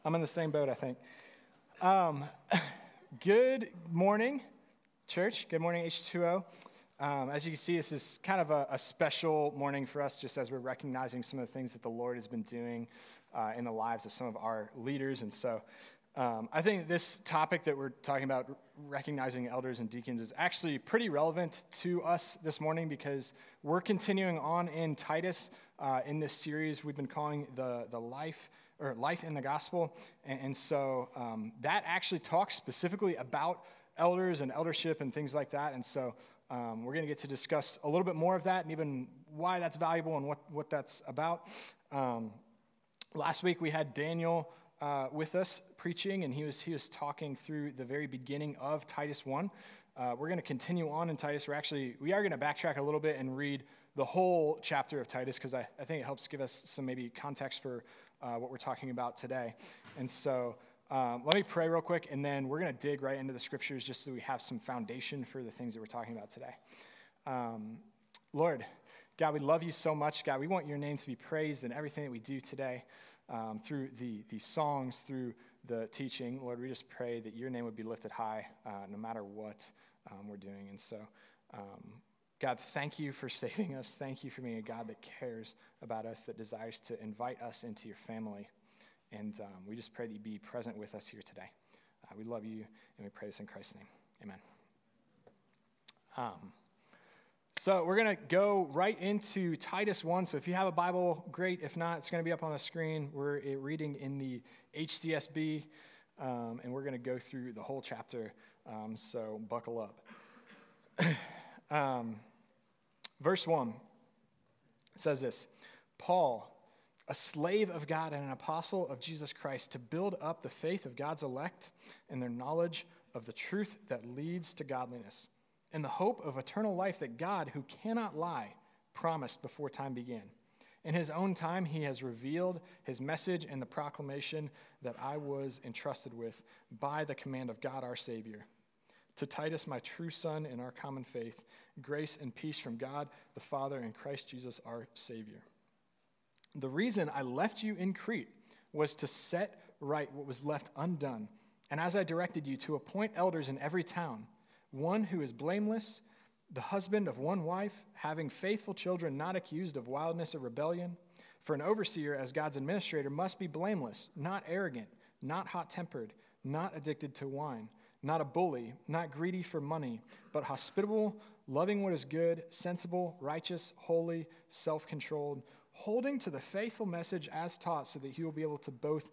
I'm in the same boat, I think. Good morning, church. Good morning, H2O. As you can see, this is kind of a special morning for us, just as we're recognizing some of the things that the Lord has been doing in the lives of some of our leaders. And so I think this topic that we're talking about, recognizing elders and deacons, is actually pretty relevant to us this morning because we're continuing on in Titus in this series we've been calling the Life in the Gospel. And so that actually talks specifically about elders and eldership and things like that. And so we're going to get to discuss a little bit more of that and even why that's valuable and what that's about. Last week we had Daniel with us preaching, and he was talking through the very beginning of Titus 1. We're going to continue on in Titus. We are going to backtrack a little bit and read the whole chapter of Titus because I think it helps give us some maybe context for what we're talking about today. And so let me pray real quick, and then we're going to dig right into the scriptures just so we have some foundation for the things that we're talking about today. Lord, God, we love you so much. God, we want your name to be praised in everything that we do today through the songs, through the teaching. Lord, we just pray that your name would be lifted high no matter what we're doing. And so, God, thank you for saving us. Thank you for being a God that cares about us, that desires to invite us into your family. And we just pray that you be present with us here today. We love you, and we pray this in Christ's name. Amen. So we're going to go right into Titus 1. So if you have a Bible, great. If not, it's going to be up on the screen. We're reading in the HCSB, and we're going to go through the whole chapter. So buckle up. Verse 1 says this: Paul, a slave of God and an apostle of Jesus Christ, to build up the faith of God's elect and their knowledge of the truth that leads to godliness, in the hope of eternal life that God, who cannot lie, promised before time began. In his own time, he has revealed his message in the proclamation that I was entrusted with by the command of God our Savior. To Titus, my true son in our common faith, grace and peace from God the Father and Christ Jesus our Savior. The reason I left you in Crete was to set right what was left undone, and as I directed you, to appoint elders in every town, one who is blameless, the husband of one wife, having faithful children not accused of wildness or rebellion. For an overseer as God's administrator must be blameless, not arrogant, not hot-tempered, not addicted to wine, not a bully, not greedy for money, but hospitable, loving what is good, sensible, righteous, holy, self-controlled, holding to the faithful message as taught, so that he will be able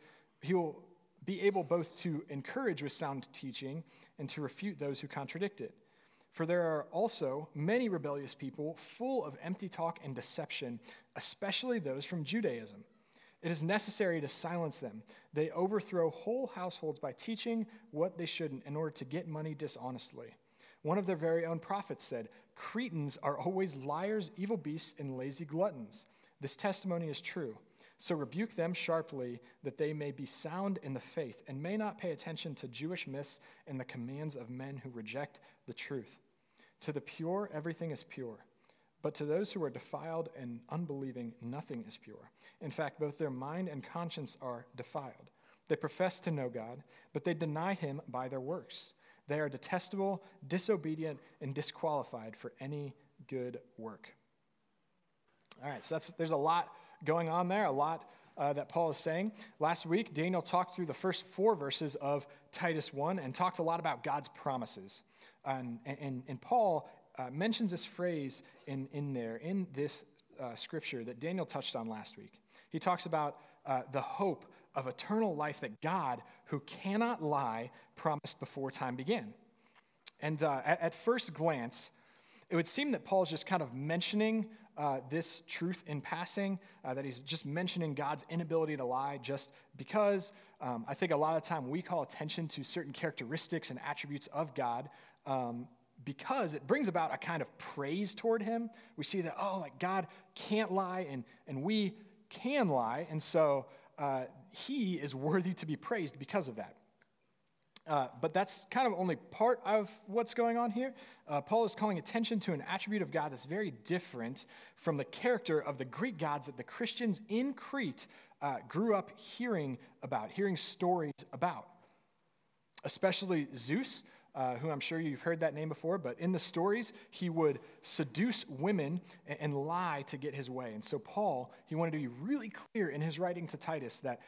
both to encourage with sound teaching and to refute those who contradict it. For there are also many rebellious people, full of empty talk and deception, especially those from Judaism. It is necessary to silence them. They overthrow whole households by teaching what they shouldn't in order to get money dishonestly. One of their very own prophets said, "Cretans are always liars, evil beasts, and lazy gluttons." This testimony is true. So rebuke them sharply, that they may be sound in the faith and may not pay attention to Jewish myths and the commands of men who reject the truth. To the pure, everything is pure. But to those who are defiled and unbelieving, nothing is pure. In fact, both their mind and conscience are defiled. They profess to know God, but they deny him by their works. They are detestable, disobedient, and disqualified for any good work. All right, so there's a lot going on there, a lot that Paul is saying. Last week, Daniel talked through the first 4 verses of Titus 1 and talked a lot about God's promises. And Paul mentions this phrase in this scripture that Daniel touched on last week. He talks about the hope of eternal life that God, who cannot lie, promised before time began. And at first glance, it would seem that Paul's just kind of mentioning this truth in passing, that he's just mentioning God's inability to lie just because. I think a lot of the time we call attention to certain characteristics and attributes of God because it brings about a kind of praise toward him. We see that, God can't lie and we can lie, and so he is worthy to be praised because of that. But that's kind of only part of what's going on here. Paul is calling attention to an attribute of God that's very different from the character of the Greek gods that the Christians in Crete grew up hearing stories about, especially Zeus, who I'm sure you've heard that name before, but in the stories, he would seduce women and lie to get his way. And so Paul, he wanted to be really clear in his writing to Titus that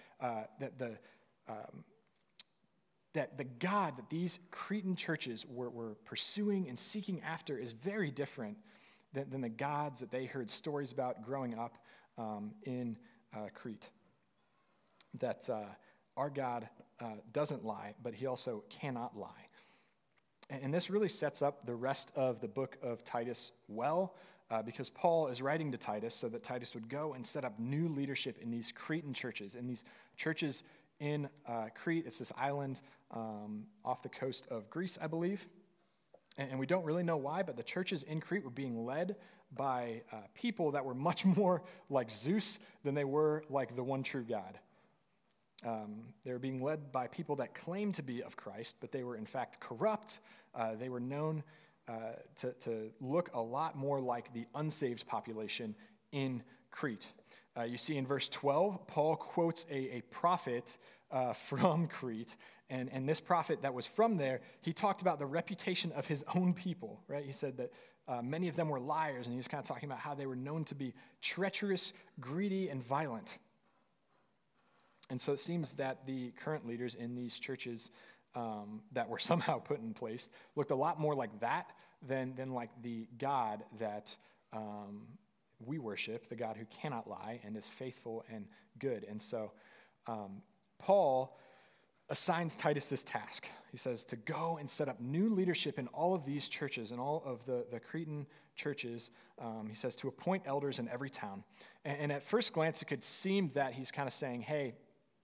the God that these Cretan churches were pursuing and seeking after is very different than the gods that they heard stories about growing up in Crete. That our God doesn't lie, but he also cannot lie. And this really sets up the rest of the book of Titus well, because Paul is writing to Titus so that Titus would go and set up new leadership in these Cretan churches, in these churches in Crete. It's this island off the coast of Greece, I believe. And we don't really know why, but the churches in Crete were being led by people that were much more like Zeus than they were like the one true God. They were being led by people that claimed to be of Christ, but they were in fact corrupt. They were known to look a lot more like the unsaved population in Crete. You see in verse 12, Paul quotes a prophet from Crete, and this prophet that was from there, he talked about the reputation of his own people, right? He said that many of them were liars, and he was kind of talking about how they were known to be treacherous, greedy, and violent. And so it seems that the current leaders in these churches that were somehow put in place looked a lot more like that than like the God that we worship, the God who cannot lie and is faithful and good. And so Paul assigns Titus this task. He says to go and set up new leadership in all of these churches and all of the Cretan churches. He says to appoint elders in every town. And at first glance, it could seem that he's kind of saying, hey,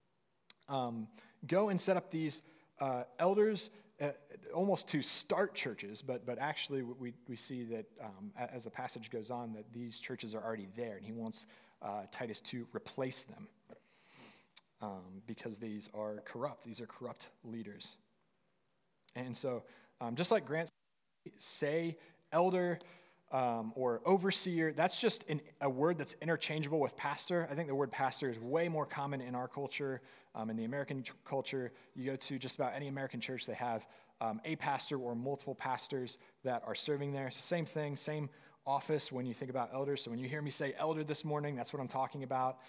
go and set up these elders almost to start churches, but actually we see that as the passage goes on that these churches are already there, and he wants Titus to replace them because these are corrupt. These are corrupt leaders. And so just like Grant say elder or overseer, that's just a word that's interchangeable with pastor. I think the word pastor is way more common in our culture. In the American culture, you go to just about any American church, they have a pastor or multiple pastors that are serving there. It's the same thing, same office when you think about elders. So when you hear me say elder this morning, that's what I'm talking about.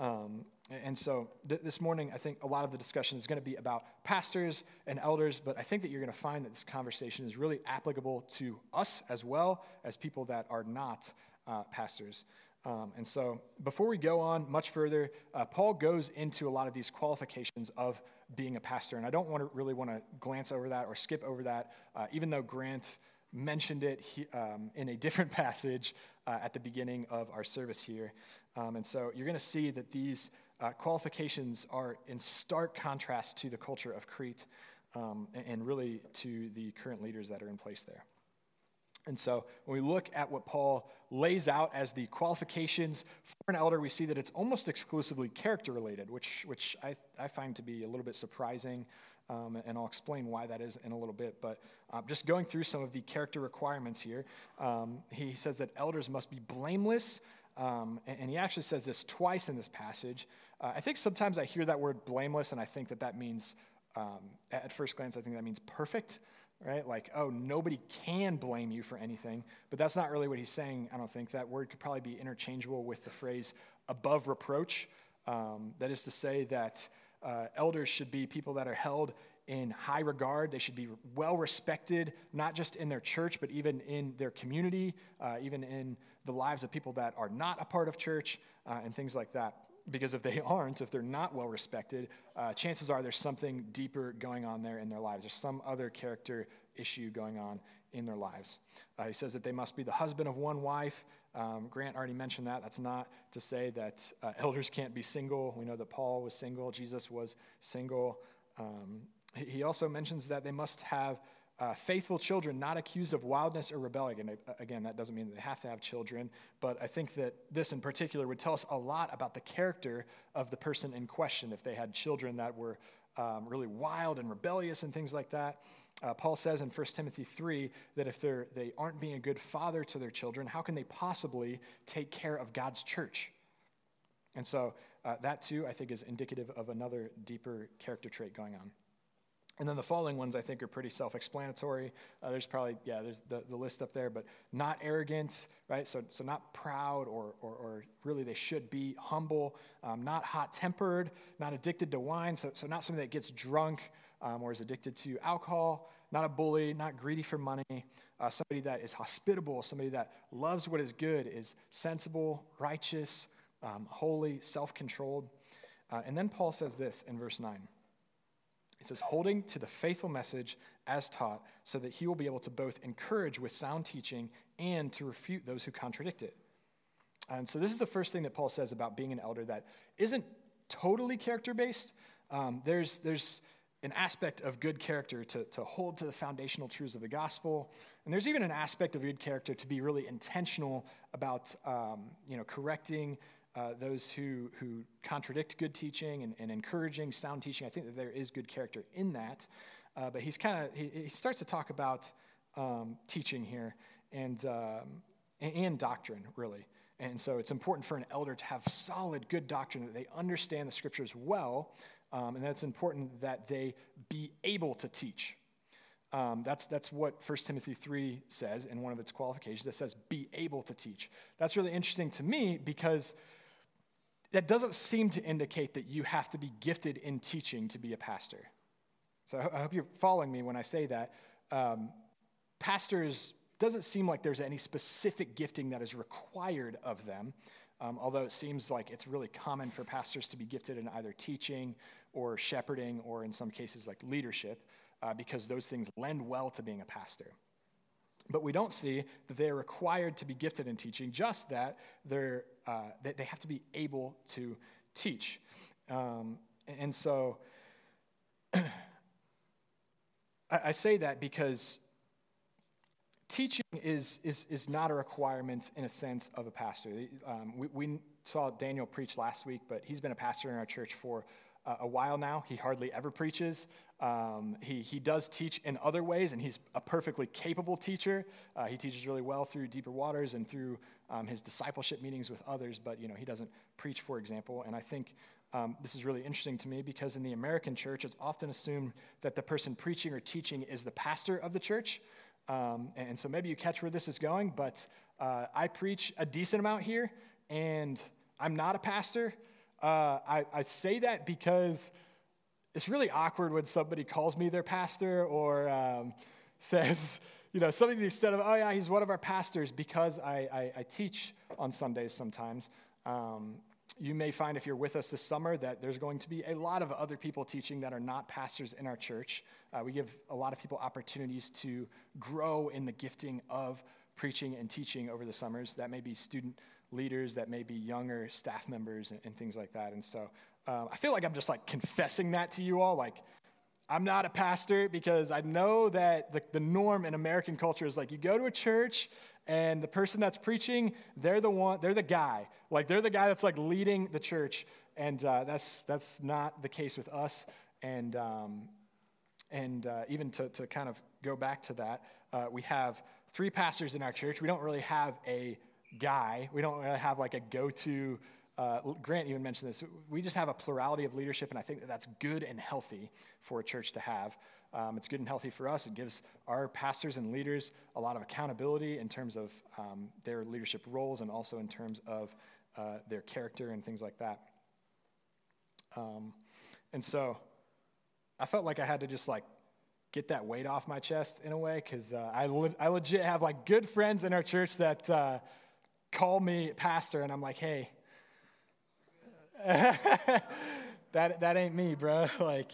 And so this morning, I think a lot of the discussion is going to be about pastors and elders, but I think that you're going to find that this conversation is really applicable to us as well as people that are not pastors. And so before we go on much further, Paul goes into a lot of these qualifications of being a pastor, and I don't really want to glance over that or skip over that, even though Grant mentioned it in a different passage at the beginning of our service here. And so you're going to see that these qualifications are in stark contrast to the culture of Crete and really to the current leaders that are in place there. And so when we look at what Paul lays out as the qualifications for an elder, we see that it's almost exclusively character related, which I find to be a little bit surprising, and I'll explain why that is in a little bit. But just going through some of the character requirements here, he says that elders must be blameless, and he actually says this twice in this passage. I think sometimes I hear that word blameless, and I think that means, at first glance, I think that means perfect. Right? Like, oh, nobody can blame you for anything. But that's not really what he's saying, I don't think. That word could probably be interchangeable with the phrase above reproach. That is to say that elders should be people that are held in high regard. They should be well respected, not just in their church, but even in their community, even in the lives of people that are not a part of church, and things like that. Because if they're not well respected, chances are there's something deeper going on there in their lives. There's some other character issue going on in their lives. He says that they must be the husband of one wife. Grant already mentioned that. That's not to say that elders can't be single. We know that Paul was single. Jesus was single. He also mentions that they must have faithful children, not accused of wildness or rebellion. Again, that doesn't mean that they have to have children, but I think that this in particular would tell us a lot about the character of the person in question if they had children that were really wild and rebellious and things like that. Paul says in 1 Timothy 3 that if they aren't being a good father to their children, how can they possibly take care of God's church? And so that too, I think, is indicative of another deeper character trait going on. And then the following ones I think are pretty self-explanatory. There's the list up there, but not arrogant, right? So not proud or really they should be humble, not hot-tempered, not addicted to wine, so not somebody that gets drunk or is addicted to alcohol, not a bully, not greedy for money, somebody that is hospitable, somebody that loves what is good, is sensible, righteous, holy, self-controlled. And then Paul says this in verse 9. It says, holding to the faithful message as taught, so that he will be able to both encourage with sound teaching and to refute those who contradict it. And so this is the first thing that Paul says about being an elder that isn't totally character-based. There's an aspect of good character to hold to the foundational truths of the gospel. And there's even an aspect of good character to be really intentional about correcting those who contradict good teaching and encouraging sound teaching. I think that there is good character in that. But he starts to talk about teaching here and doctrine, really. And so it's important for an elder to have solid, good doctrine, that they understand the scriptures well, and that's important that they be able to teach. That's what 1 Timothy 3 says in one of its qualifications. It says, be able to teach. That's really interesting to me because that doesn't seem to indicate that you have to be gifted in teaching to be a pastor. So I hope you're following me when I say that. Pastors, doesn't seem like there's any specific gifting that is required of them, although it seems like it's really common for pastors to be gifted in either teaching or shepherding or in some cases like leadership, because those things lend well to being a pastor. But we don't see that they are required to be gifted in teaching, just that they have to be able to teach. And so I say that because teaching is not a requirement in a sense of a pastor. We saw Daniel preach last week, but he's been a pastor in our church for a while now. He hardly ever preaches. He does teach in other ways, and he's a perfectly capable teacher. He teaches really well through Deeper Waters and through his discipleship meetings with others, but he doesn't preach, for example. And I think this is really interesting to me because in the American church, it's often assumed that the person preaching or teaching is the pastor of the church. And so maybe you catch where this is going, but I preach a decent amount here, and I'm not a pastor. I say that because it's really awkward when somebody calls me their pastor or says, something to the extent of, oh yeah, he's one of our pastors, because I teach on Sundays sometimes. You may find if you're with us this summer that there's going to be a lot of other people teaching that are not pastors in our church. We give a lot of people opportunities to grow in the gifting of preaching and teaching over the summers. That may be student leaders, that may be younger staff members and things like that. And so I feel like I'm just like confessing that to you all. Like, I'm not a pastor because I know that the norm in American culture is like you go to a church and the person that's preaching, they're the guy. Like, they're the guy that's like leading the church. And that's not the case with us. And even to kind of go back to that, we have 3 pastors in our church. We don't really have a guy. We don't really have like a go-to. Grant even mentioned this. We just have a plurality of leadership, and I think that's good and healthy for a church to have. It's good and healthy for us. It gives our pastors and leaders a lot of accountability in terms of their leadership roles and also in terms of their character and things like that. And so I felt like I had to just like get that weight off my chest in a way, because I legit have like good friends in our church that call me pastor, and I'm like, hey, that ain't me, bro. Like,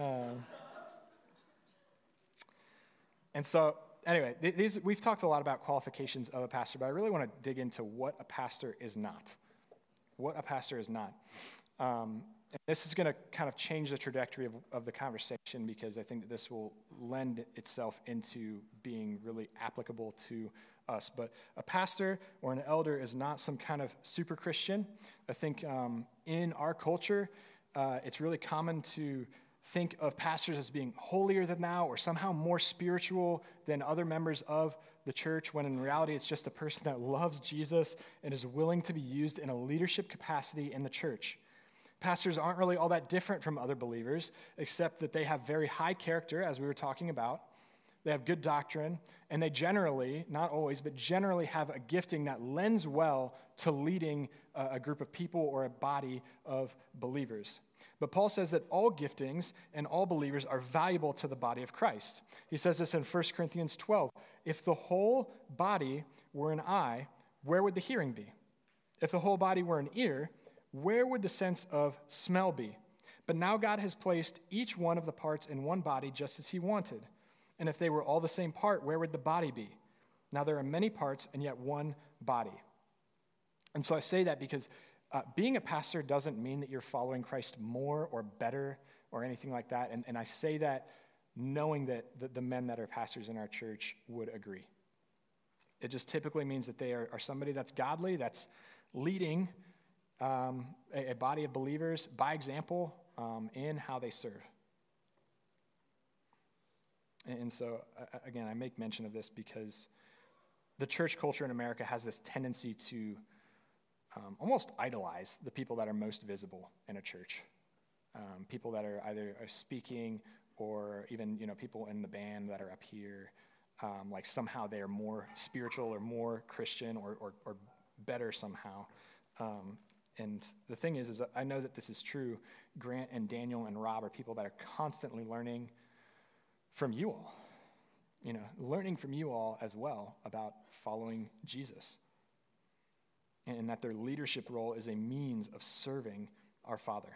and so anyway, we've talked a lot about qualifications of a pastor, but I really want to dig into what a pastor is not. What a pastor is not. And this is going to kind of change the trajectory of the conversation, because I think that this will lend itself into being really applicable to us. But a pastor or an elder is not some kind of super Christian. I think in our culture, it's really common to think of pastors as being holier than thou or somehow more spiritual than other members of the church, when in reality it's just a person that loves Jesus and is willing to be used in a leadership capacity in the church. Pastors aren't really all that different from other believers, except that they have very high character, as we were talking about. They have good doctrine, and they generally, not always, but generally have a gifting that lends well to leading a group of people or a body of believers. But Paul says that all giftings and all believers are valuable to the body of Christ. He says this in 1 Corinthians 12. If the whole body were an eye, where would the hearing be? If the whole body were an ear, where would the sense of smell be? But now God has placed each one of the parts in one body just as he wanted. And if they were all the same part, where would the body be? Now there are many parts and yet one body. And so I say that because being a pastor doesn't mean that you're following Christ more or better or anything like that. And I say that knowing that the men that are pastors in our church would agree. It just typically means that they are somebody that's godly, that's leading a body of believers by example in how they serve. And so, again, I make mention of this because the church culture in America has this tendency to almost idolize the people that are most visible in a church. People that are either speaking or even, people in the band that are up here, like somehow they are more spiritual or more Christian or better somehow. And the thing is I know that this is true. Grant and Daniel and Rob are people that are constantly learning from you all, learning from you all as well about following Jesus, and that their leadership role is a means of serving our Father.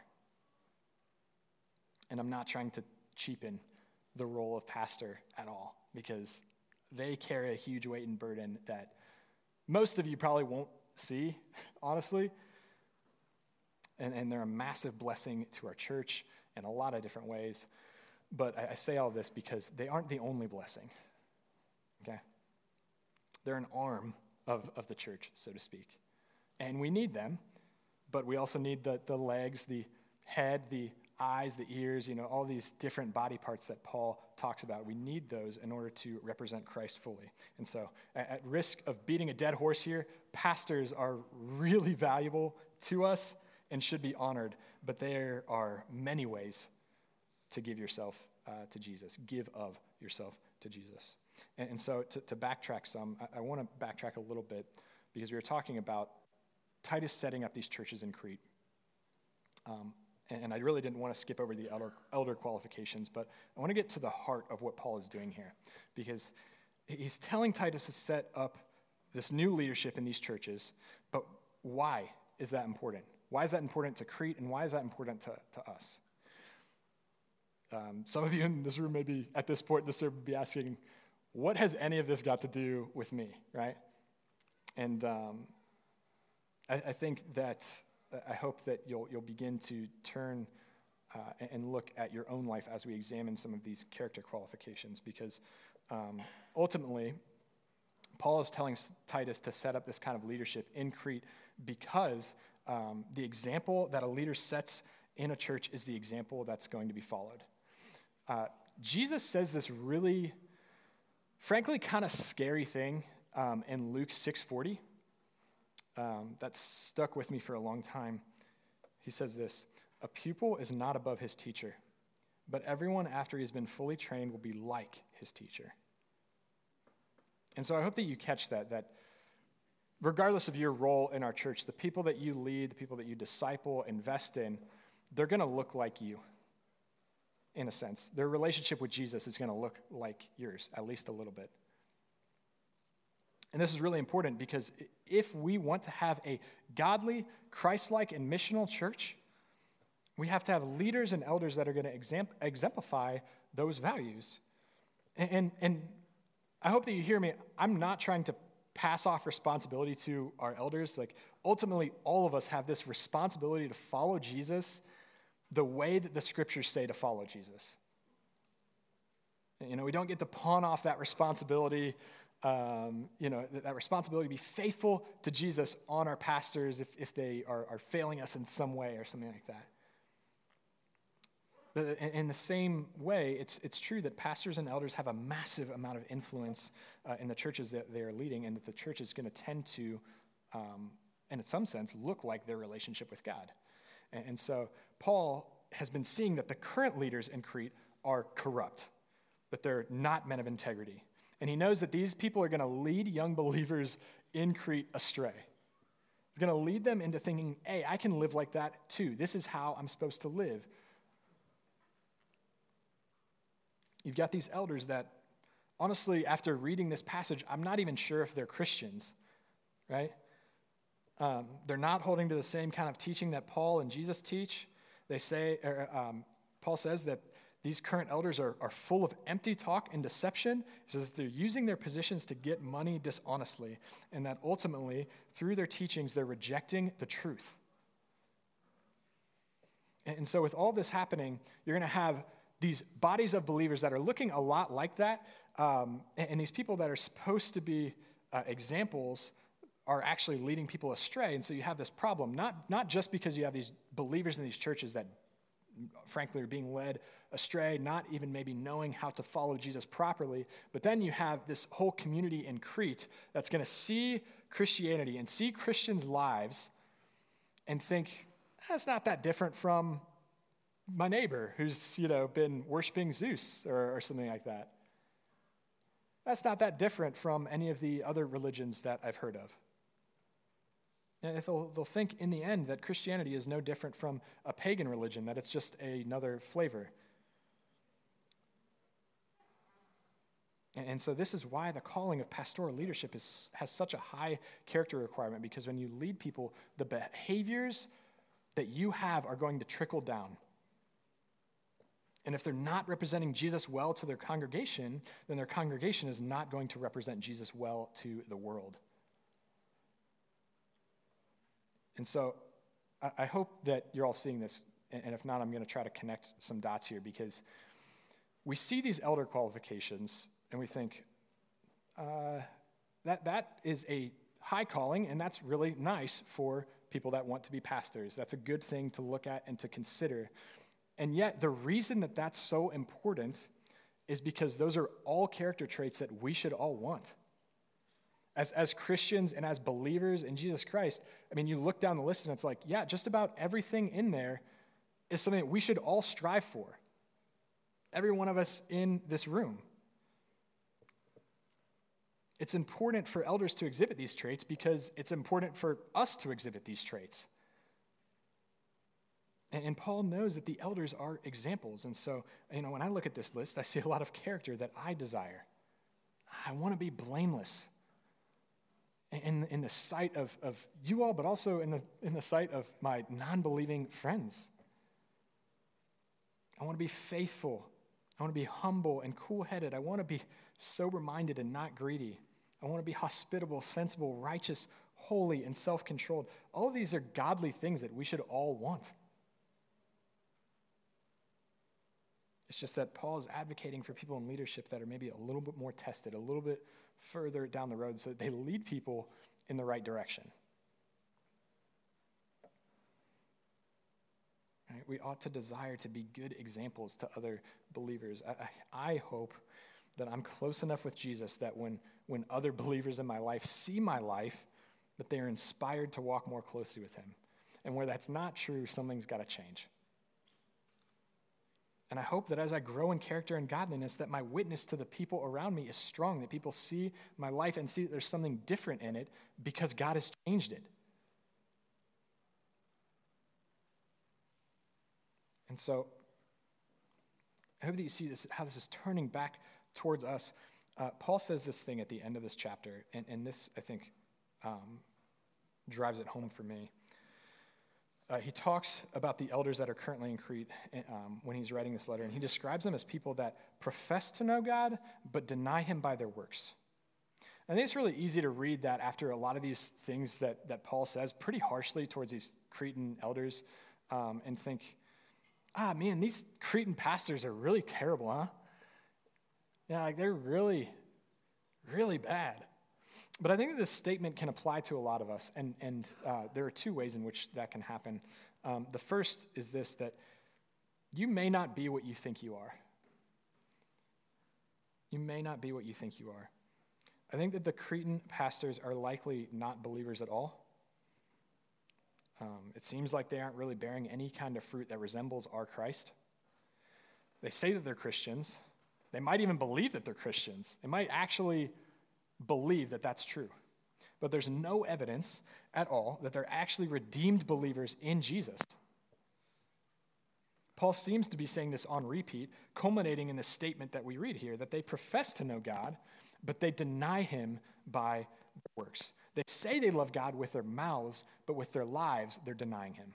And I'm not trying to cheapen the role of pastor at all, because they carry a huge weight and burden that most of you probably won't see, honestly, and they're a massive blessing to our church in a lot of different ways. But I say all this because they aren't the only blessing, okay? They're an arm of the church, so to speak. And we need them, but we also need the legs, the head, the eyes, the ears, all these different body parts that Paul talks about. We need those in order to represent Christ fully. And so at risk of beating a dead horse here, pastors are really valuable to us and should be honored, but there are many ways to give yourself to Jesus, give of yourself to Jesus. And so to backtrack some, I want to backtrack a little bit because we were talking about Titus setting up these churches in Crete. And I really didn't want to skip over the elder qualifications, but I want to get to the heart of what Paul is doing here, because he's telling Titus to set up this new leadership in these churches, but why is that important? Why is that important to Crete, and why is that important to us? Some of you in this room maybe at this point this would be asking, what has any of this got to do with me, right? And I think that I hope that you'll begin to turn and look at your own life as we examine some of these character qualifications, because ultimately, Paul is telling Titus to set up this kind of leadership in Crete because the example that a leader sets in a church is the example that's going to be followed. Jesus says this really, frankly, kind of scary thing in Luke 6:40. That stuck with me for a long time. He says this: a pupil is not above his teacher, but everyone after he has been fully trained will be like his teacher. And so I hope that you catch that regardless of your role in our church, the people that you lead, the people that you disciple, invest in, they're going to look like you, in a sense. Their relationship with Jesus is going to look like yours, at least a little bit. And this is really important because if we want to have a godly, Christ-like, and missional church, we have to have leaders and elders that are going to exemplify those values. And I hope that you hear me. I'm not trying to pass off responsibility to our elders. Like, ultimately, all of us have this responsibility to follow Jesus the way that the scriptures say to follow Jesus. We don't get to pawn off that responsibility, that responsibility to be faithful to Jesus on our pastors if they are failing us in some way or something like that. But in the same way, it's true that pastors and elders have a massive amount of influence in the churches that they are leading, and that the church is going to tend to, in some sense, look like their relationship with God. And so Paul has been seeing that the current leaders in Crete are corrupt, that they're not men of integrity. And he knows that these people are going to lead young believers in Crete astray. He's going to lead them into thinking, hey, I can live like that too. This is how I'm supposed to live. You've got these elders that, honestly, after reading this passage, I'm not even sure if they're Christians, right? They're not holding to the same kind of teaching that Paul and Jesus teach. They say, Paul says that these current elders are full of empty talk and deception. He says they're using their positions to get money dishonestly, and that ultimately, through their teachings, they're rejecting the truth. And so with all this happening, you're going to have these bodies of believers that are looking a lot like that, and these people that are supposed to be examples are actually leading people astray. And so you have this problem, not just because you have these believers in these churches that frankly are being led astray, not even maybe knowing how to follow Jesus properly, but then you have this whole community in Crete that's going to see Christianity and see Christians' lives and think, that's not that different from my neighbor who's, been worshiping Zeus or something like that. That's not that different from any of the other religions that I've heard of. And they'll think in the end that Christianity is no different from a pagan religion, that it's just another flavor. And so this is why the calling of pastoral leadership has such a high character requirement, because when you lead people, the behaviors that you have are going to trickle down. And if they're not representing Jesus well to their congregation, then their congregation is not going to represent Jesus well to the world. And so I hope that you're all seeing this, and if not, I'm going to try to connect some dots here, because we see these elder qualifications, and we think, that is a high calling, and that's really nice for people that want to be pastors. That's a good thing to look at and to consider. And yet, the reason that that's so important is because those are all character traits that we should all want. As Christians and as believers in Jesus Christ, you look down the list and it's like, yeah, just about everything in there is something that we should all strive for. Every one of us in this room. It's important for elders to exhibit these traits because it's important for us to exhibit these traits. And Paul knows that the elders are examples. And so, when I look at this list, I see a lot of character that I desire. I want to be blameless in the sight of you all, but also in the sight of my non-believing friends. I want to be faithful. I want to be humble and cool-headed. I want to be sober-minded and not greedy. I want to be hospitable, sensible, righteous, holy, and self-controlled. All of these are godly things that we should all want. It's just that Paul is advocating for people in leadership that are maybe a little bit more tested, a little bit further down the road, so that they lead people in the right direction. Right? We ought to desire to be good examples to other believers. I hope that I'm close enough with Jesus that when other believers in my life see my life, that they are inspired to walk more closely with him. And where that's not true, something's got to change. And I hope that as I grow in character and godliness, that my witness to the people around me is strong, that people see my life and see that there's something different in it because God has changed it. And so I hope that you see this, how this is turning back towards us. Paul says this thing at the end of this chapter, and this, I think, drives it home for me. He talks about the elders that are currently in Crete when he's writing this letter, and he describes them as people that profess to know God, but deny him by their works. I think it's really easy to read that after a lot of these things that Paul says pretty harshly towards these Cretan elders and think, man, these Cretan pastors are really terrible, huh? Yeah, they're really, really bad. But I think that this statement can apply to a lot of us, and there are two ways in which that can happen. The first is this, that you may not be what you think you are. You may not be what you think you are. I think that the Cretan pastors are likely not believers at all. It seems like they aren't really bearing any kind of fruit that resembles our Christ. They say that they're Christians. They might even believe that they're Christians. They might actually believe that that's true. But there's no evidence at all that they're actually redeemed believers in Jesus. Paul seems to be saying this on repeat, culminating in the statement that we read here, that they profess to know God, but they deny him by their works. They say they love God with their mouths, but with their lives, they're denying him.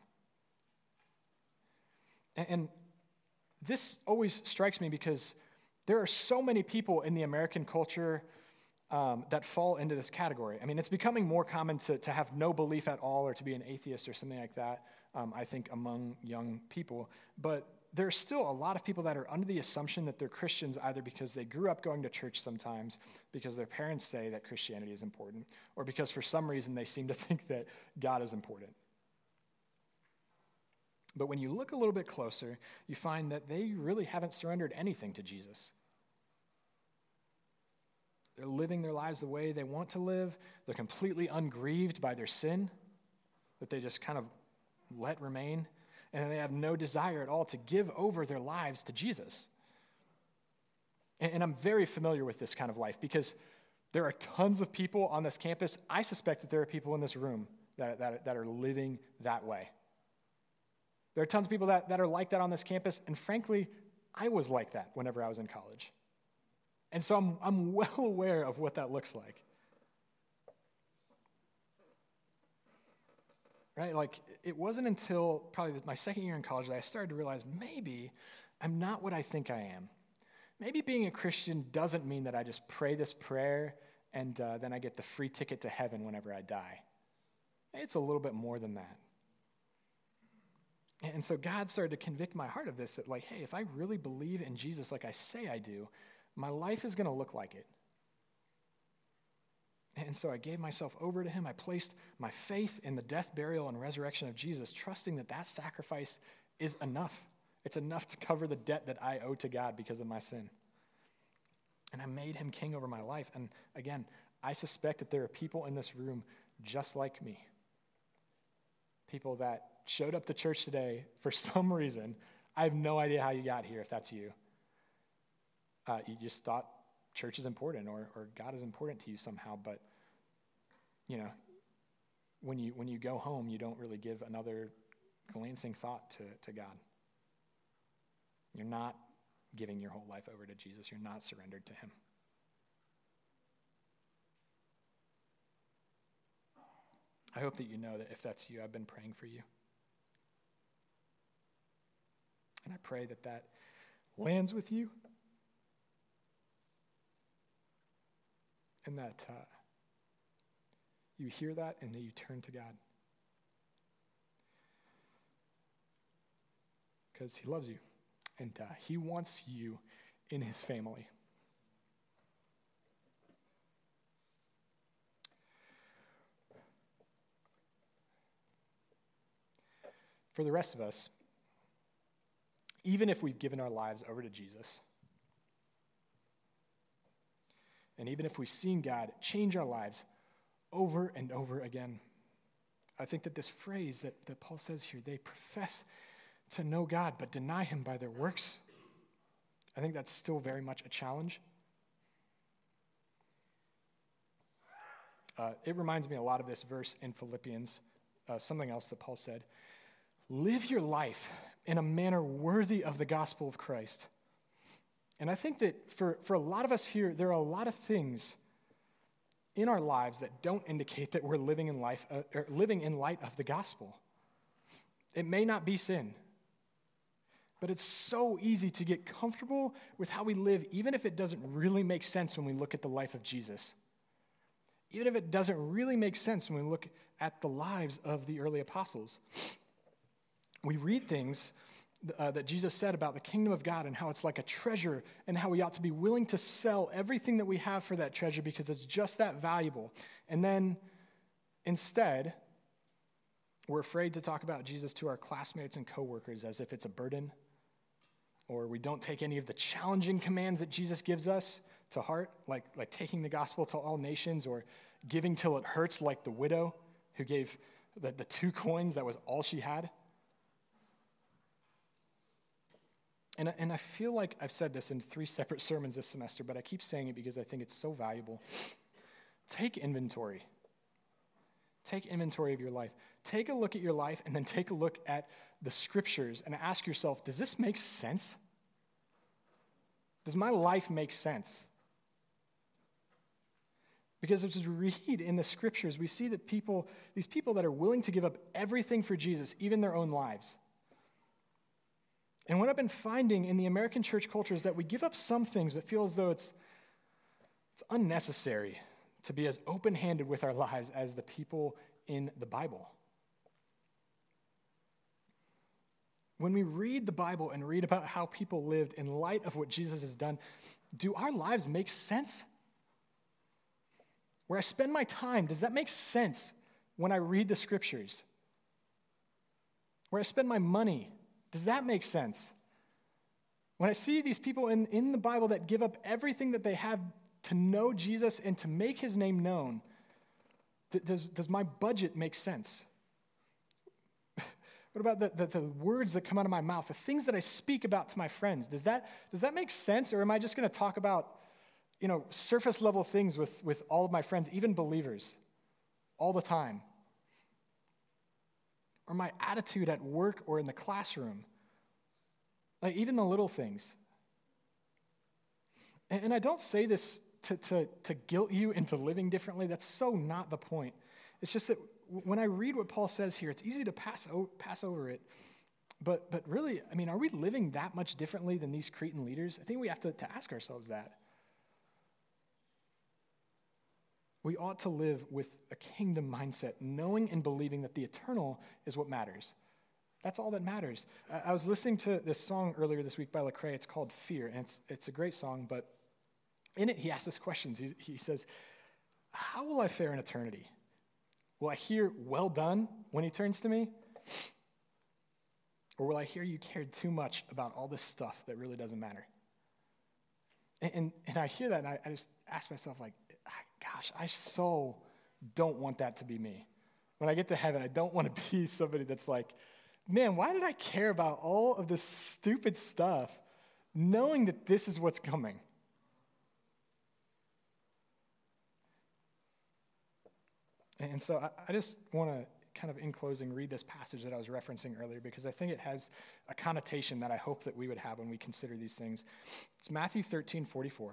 And this always strikes me because there are so many people in the American culture that fall into this category. I mean, it's becoming more common to have no belief at all or to be an atheist or something like that, I think, among young people. But there's still a lot of people that are under the assumption that they're Christians either because they grew up going to church sometimes, because their parents say that Christianity is important, or because for some reason they seem to think that God is important. But when you look a little bit closer, you find that they really haven't surrendered anything to Jesus. They're living their lives the way they want to live. They're completely ungrieved by their sin that they just kind of let remain. And they have no desire at all to give over their lives to Jesus. And I'm very familiar with this kind of life because there are tons of people on this campus. I suspect that there are people in this room that are living that way. There are tons of people that are like that on this campus. And frankly, I was like that whenever I was in college. And so I'm well aware of what that looks like. Right? Like, it wasn't until probably my second year in college that I started to realize maybe I'm not what I think I am. Maybe being a Christian doesn't mean that I just pray this prayer and then I get the free ticket to heaven whenever I die. It's a little bit more than that. And so God started to convict my heart of this, that like, hey, if I really believe in Jesus like I say I do, my life is going to look like it. And so I gave myself over to him. I placed my faith in the death, burial, and resurrection of Jesus, trusting that that sacrifice is enough. It's enough to cover the debt that I owe to God because of my sin. And I made him king over my life. And again, I suspect that there are people in this room just like me. People that showed up to church today for some reason. I have no idea how you got here if that's you. You just thought church is important or God is important to you somehow, but you know, when you go home, you don't really give another glancing thought to God. You're not giving your whole life over to Jesus. You're not surrendered to him. I hope that you know that if that's you, I've been praying for you. And I pray that that lands with you. And that you hear that and that you turn to God. Because he loves you. And he wants you in his family. For the rest of us, even if we've given our lives over to Jesus, and even if we've seen God change our lives over and over again, I think that this phrase that Paul says here, they profess to know God but deny him by their works, I think that's still very much a challenge. It reminds me a lot of this verse in Philippians, something else that Paul said. Live your life in a manner worthy of the gospel of Christ. And I think that for a lot of us here, there are a lot of things in our lives that don't indicate that we're living in life, or living in light of the gospel. It may not be sin, but it's so easy to get comfortable with how we live, even if it doesn't really make sense when we look at the life of Jesus. Even if it doesn't really make sense when we look at the lives of the early apostles. We read things that Jesus said about the kingdom of God and how it's like a treasure and how we ought to be willing to sell everything that we have for that treasure because it's just that valuable. And then instead, we're afraid to talk about Jesus to our classmates and coworkers as if it's a burden, or we don't take any of the challenging commands that Jesus gives us to heart, like taking the gospel to all nations or giving till it hurts like the widow who gave the 2 coins, that was all she had. And I feel like I've said this in 3 separate sermons this semester, but I keep saying it because I think it's so valuable. Take inventory. Take inventory of your life. Take a look at your life and then take a look at the scriptures and ask yourself, does this make sense? Does my life make sense? Because as we read in the scriptures, we see that these people that are willing to give up everything for Jesus, even their own lives. And what I've been finding in the American church culture is that we give up some things, but feel as though it's unnecessary to be as open-handed with our lives as the people in the Bible. When we read the Bible and read about how people lived in light of what Jesus has done, do our lives make sense? Where I spend my time, does that make sense when I read the scriptures? Where I spend my money, does that make sense? When I see these people in the Bible that give up everything that they have to know Jesus and to make his name known, does my budget make sense? What about the words that come out of my mouth, the things that I speak about to my friends? Does that make sense, or am I just going to talk about, surface level things with all of my friends, even believers, all the time? Or my attitude at work or in the classroom, like even the little things. And I don't say this to guilt you into living differently. That's so not the point. It's just that when I read what Paul says here, it's easy to pass over it. But really, are we living that much differently than these Cretan leaders? I think we have to ask ourselves that. We ought to live with a kingdom mindset, knowing and believing that the eternal is what matters. That's all that matters. I was listening to this song earlier this week by Lecrae. It's called Fear, and it's a great song, but in it he asks this question. He says, how will I fare in eternity? Will I hear, well done, when he turns to me? Or will I hear you cared too much about all this stuff that really doesn't matter? And I hear that, and I just ask myself, gosh, I so don't want that to be me. When I get to heaven, I don't want to be somebody that's like, man, why did I care about all of this stupid stuff, knowing that this is what's coming? And so I just want to kind of in closing read this passage that I was referencing earlier, because I think it has a connotation that I hope that we would have when we consider these things. It's Matthew 13:44.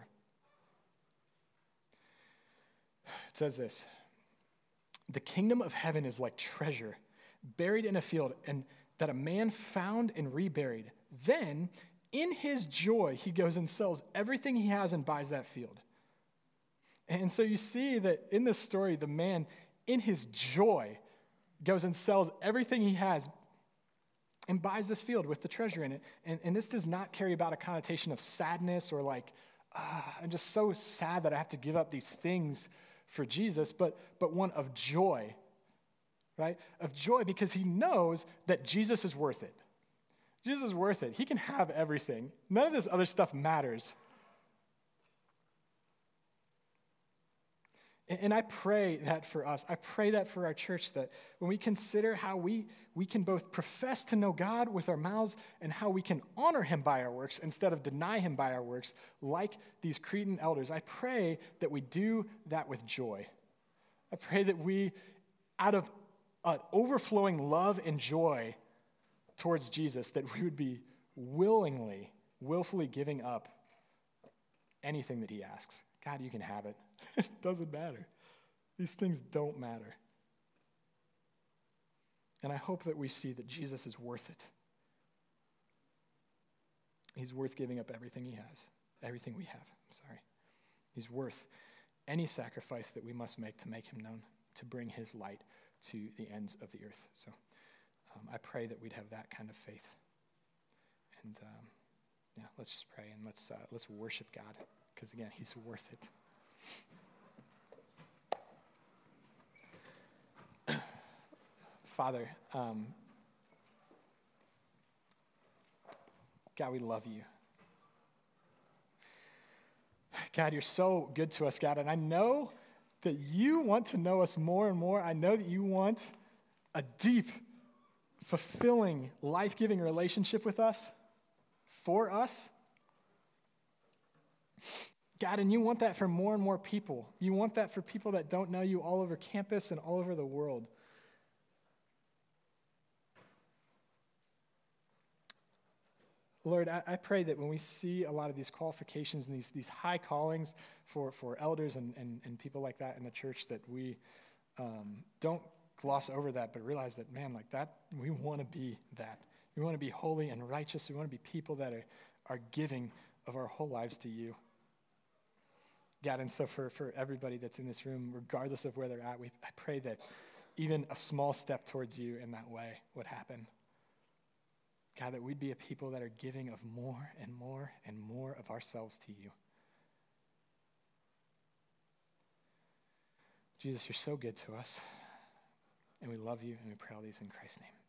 It says this: the kingdom of heaven is like treasure buried in a field, and that a man found and reburied. Then, in his joy, he goes and sells everything he has and buys that field. And so you see that in this story, the man, in his joy, goes and sells everything he has and buys this field with the treasure in it. And this does not carry about a connotation of sadness or I'm just so sad that I have to give up these things for Jesus, but one of joy, right? Of joy, because he knows that Jesus is worth it. Jesus is worth it. He can have everything. None of this other stuff matters. And I pray that for us. I pray that for our church, that when we consider how we can both profess to know God with our mouths and how we can honor him by our works instead of deny him by our works, like these Cretan elders, I pray that we do that with joy. I pray that we, out of an overflowing love and joy towards Jesus, that we would be willfully giving up anything that he asks. God, you can have it. It doesn't matter. These things don't matter. And I hope that we see that Jesus is worth it. He's worth giving up everything he has, everything we have. He's worth any sacrifice that we must make to make him known, to bring his light to the ends of the earth. So I pray that we'd have that kind of faith. And let's just pray and let's worship God, because again, he's worth it. Father, God, we love you. God, you're so good to us, God, and I know that you want to know us more and more. I know that you want a deep, fulfilling, life-giving relationship with us, for us. God, and you want that for more and more people. You want that for people that don't know you all over campus and all over the world. Lord, I pray that when we see a lot of these qualifications and these high callings for elders and people like that in the church, that we don't gloss over that, but realize that, man, like that, we want to be that. We want to be holy and righteous. We want to be people that are giving of our whole lives to you. God, and so for everybody that's in this room, regardless of where they're at, I pray that even a small step towards you in that way would happen. God, that we'd be a people that are giving of more and more and more of ourselves to you. Jesus, you're so good to us, and we love you, and we pray all these in Christ's name.